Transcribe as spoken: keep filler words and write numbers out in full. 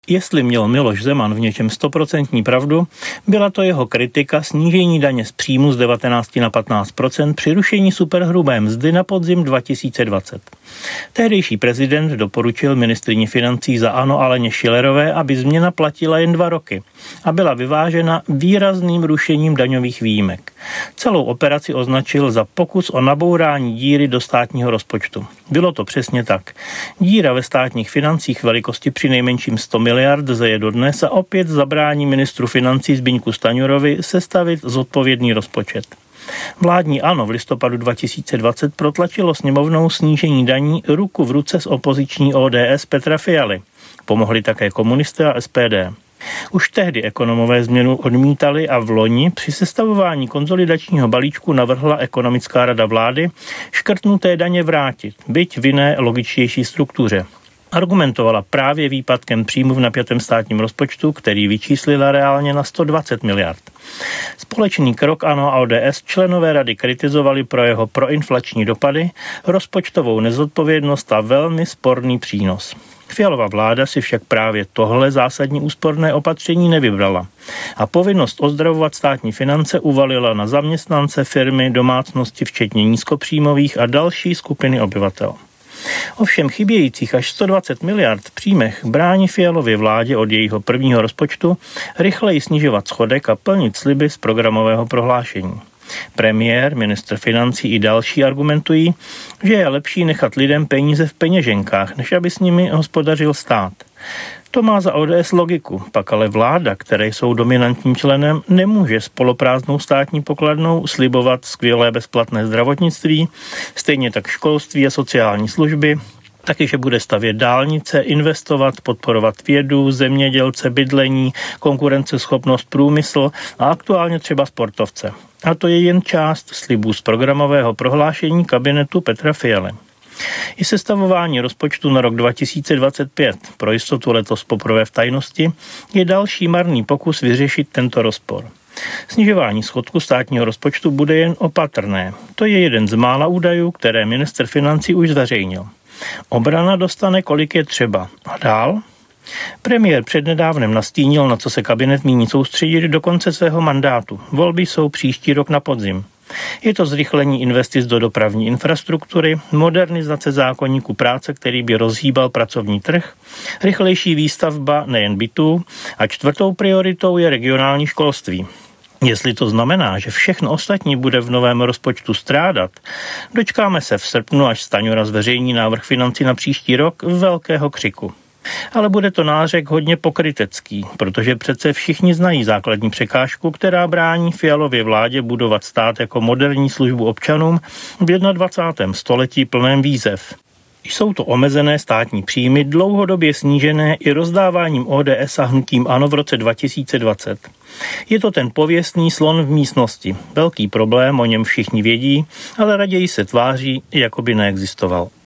Jestli měl Miloš Zeman v něčem stoprocentní pravdu, byla to jeho kritika snížení daně z příjmu z devatenáct na patnáct procent při rušení superhrubé mzdy na podzim dva tisíce dvacet. Tehdejší prezident doporučil ministryni financí za ANO Aleně Schillerové, aby změna platila jen dva roky a byla vyvážena výrazným rušením daňových výjimek. Celou operaci označil za pokus o nabourání díry do státního rozpočtu. Bylo to přesně tak. Díra ve státních financích velikosti při nejmenším sto miliard zeje dodnes a opět zabrání ministru financí Zbyňku Stanjurovi sestavit zodpovědný rozpočet. Vládní ANO v listopadu dva tisíce dvacet protlačilo sněmovnou snížení daní ruku v ruce s opoziční O D S Petra Fialy. Pomohli také komunisté a S P D. Už tehdy ekonomové změnu odmítali a v loni při sestavování konsolidačního balíčku navrhla ekonomická rada vlády škrtnuté daně vrátit, byť v jiné logičtější struktuře. Argumentovala právě výpadkem příjmu v napjatém státním rozpočtu, který vyčíslila reálně na sto dvacet miliard. Společný krok ANO a O D S členové rady kritizovali pro jeho proinflační dopady, rozpočtovou nezodpovědnost a velmi sporný přínos. Fialova vláda si však právě tohle zásadní úsporné opatření nevybrala a povinnost ozdravovat státní finance uvalila na zaměstnance, firmy, domácnosti, včetně nízkopříjmových a další skupiny obyvatel. Ovšem chybějících až sto dvacet miliard v příjmech brání Fialově vládě od jejího prvního rozpočtu rychleji snižovat schodek a plnit sliby z programového prohlášení. Premiér, ministr financí i další argumentují, že je lepší nechat lidem peníze v peněženkách, než aby s nimi hospodařil stát. To má za O D S logiku, pak ale vláda, které jsou dominantním členem, nemůže s poloprázdnou státní pokladnou slibovat skvělé bezplatné zdravotnictví, stejně tak školství a sociální služby, taky, že bude stavět dálnice, investovat, podporovat vědu, zemědělce, bydlení, konkurenceschopnost, průmysl a aktuálně třeba sportovce. A to je jen část slibů z programového prohlášení kabinetu Petra Fialy. I sestavování rozpočtu na rok dva tisíce dvacet pět, pro jistotu letos poprvé v tajnosti, je další marný pokus vyřešit tento rozpor. Snižování schodku státního rozpočtu bude jen opatrné. To je jeden z mála údajů, které ministr financí už zveřejnil. Obrana dostane, kolik je třeba. A dál? Premiér přednedávnem nastínil, na co se kabinet míní soustředit do konce svého mandátu. Volby jsou příští rok na podzim. Je to zrychlení investic do dopravní infrastruktury, modernizace zákoníku práce, který by rozhýbal pracovní trh, rychlejší výstavba nejen bytů a čtvrtou prioritou je regionální školství. Jestli to znamená, že všechno ostatní bude v novém rozpočtu strádat, dočkáme se v srpnu, až Stanjura zveřejní návrh financí na příští rok, velkého křiku. Ale bude to nářek hodně pokrytecký, protože přece všichni znají základní překážku, která brání Fialově vládě budovat stát jako moderní službu občanům v dvacátém prvním století plném výzev. Jsou to omezené státní příjmy, dlouhodobě snížené i rozdáváním O D S a hnutím ANO v roce dva tisíce dvacet. Je to ten pověstný slon v místnosti. Velký problém, o něm všichni vědí, ale raději se tváří, jako by neexistoval.